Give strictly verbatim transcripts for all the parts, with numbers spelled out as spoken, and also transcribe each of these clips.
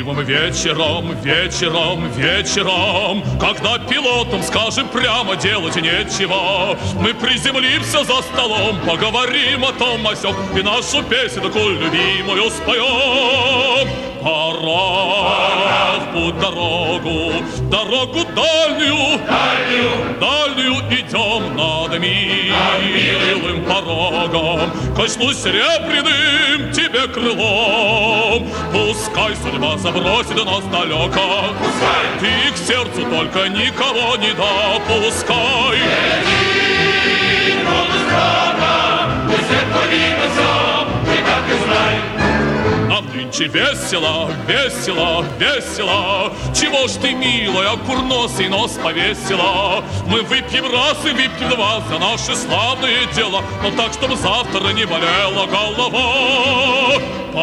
Дождливым вечером, вечером, вечером, когда пилотам скажем прямо делать нечего, мы приземлимся за столом, поговорим о том о сём и нашу песенку любимую споем. Пора в путь дорогу, дорогу дальнюю, дальнюю, дальнюю идем над милым порогом. Качну серебряным тебе крылом, пускай судьба забросит нас далеко, пускай ты к сердцу только никого не допускай. Иди, голос брата, пусть это видно всё, ты так и знай. Нам нынче весело, весело, весело. Чего ж ты, милая, курносый нос повесила? Мы выпьем раз и выпьем два за наши славные дела, но так, чтобы завтра не болела голова.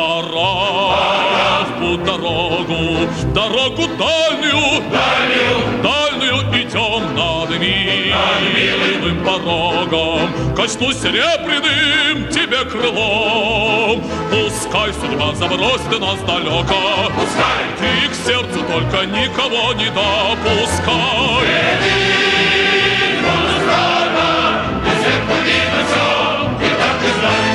Пора в путь дорогу, дорогу дальнюю, дальнюю, дальнюю идем над милым порогом. Качну серебряным тебе крылом, пускай судьба забросит нас далеко, пускай ты к сердцу только никого не допускай. Иди, голос брата, пусть это видно всё, ты так и знай.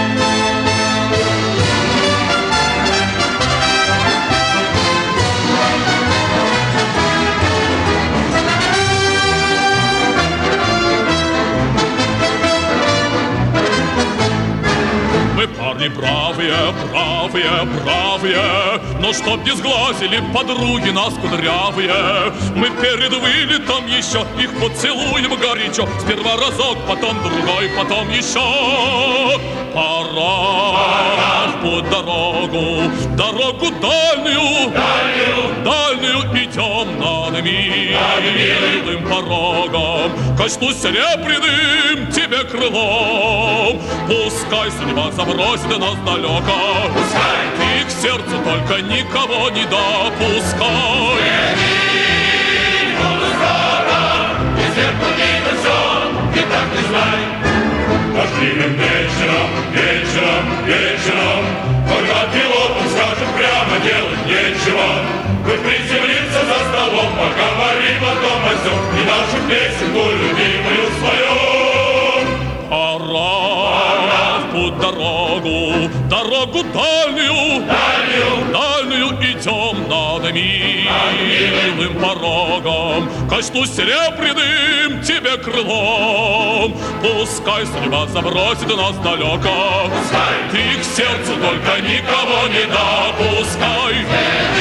Мы парни бравые, бравые, бравые, но чтоб не сглазили подруги нас кудрявые, мы перед вылетом еще их поцелуем горячо. Сперва разок, потом другой, потом еще. Пора в путь дорогу, дорогу дальнюю, Дальнюю, дальнюю идем над милым порогом. Качну серебряным тебе крылом, пускай судьба забросит нас далеко, пускай ты к сердцу только никого не допускай. Иди, голос брата, пусть это видно всё, ты так и знай. Дождливым вечером, вечером, вечером, когда пилотам скажем прямо делать нечего, мы приземлимся за столом, поговорим о том о сём и нашу песенку любимую споем. Пора в путь дорогу, дорогу дальнюю, Дальнюю, дальнюю идем над милым порогом. Качну серебряным тебе крылом, пускай судьба забросит нас далеко, пускай ты к сердцу только никого не допускай.